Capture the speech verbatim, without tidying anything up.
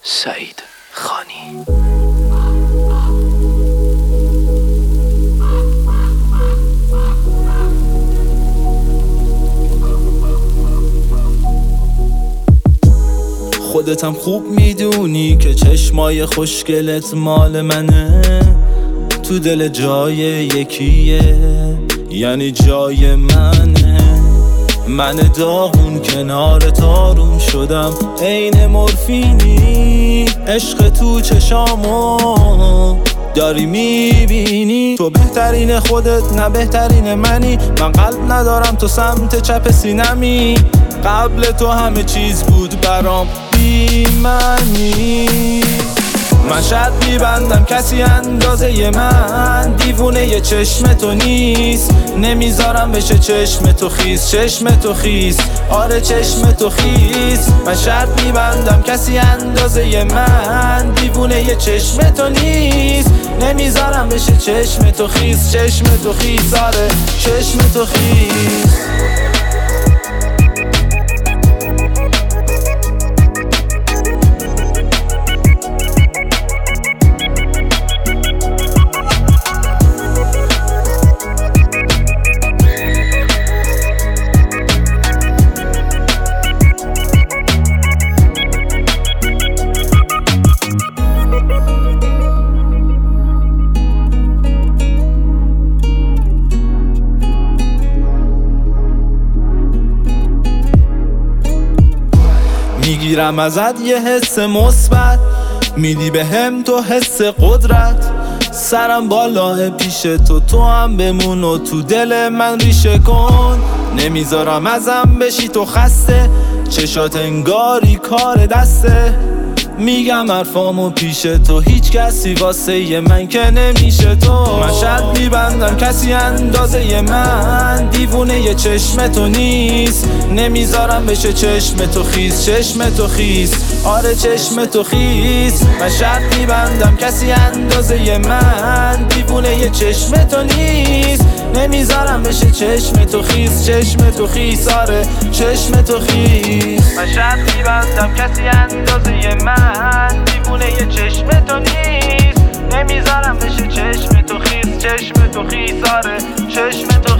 سعید خانی. خودتم خوب میدونی که چشمای خوشگلت مال منه، تو دل جای یکیه، یعنی جای منه. من داغون کنار تاروم شدم عین مورفینی، عشق تو چشامو داری میبینی. تو بهترین خودت نه بهترین منی، من قلب ندارم تو سمت چپ سینمی. قبل تو همه چیز بود برام بی معنی. من شرط میبندم کسی اندازه من دیوونه ی چشم تو نیست، نمیذارم بشه چشم تو خیس، چشم تو خیس، آره چشم تو خیس. من شرط میبندم کسی اندازه من دیوونه ی چشم تو نیست، نمیذارم بشه چشم تو خیس، چشم تو خیس، آره چشم تو خیس. میگیرم ازت یه حس مثبت، میدی به هم تو حس قدرت. سرم بالاه پیش تو، تو هم بمون و تو دل من ریشه کن. نمیذارم ازم بشی تو خسته، چشات انگاری کار دسته. میگم حرفامو پیش تو، هیچ کسی واسه ی من که نمیشه تو. من شرط میبندم کسی اندازه من دیوونه ی چشم تو نیست، نمیذارم بشه چشم تو خیس، چشم تو خیس، آره چشم تو خیس. من شرط میبندم کسی اندازه من دیوونه ی چشم تو نیست، نمیذارم بشه چشم تو خیس، چشم تو خیس، آره چشم تو خیس. من شرط میبندم کسی اندازه من دیوونه ی چشم تو نیست، نمیذارم بشه چشم تو خیس، چشم تو خیس، آره چشم تو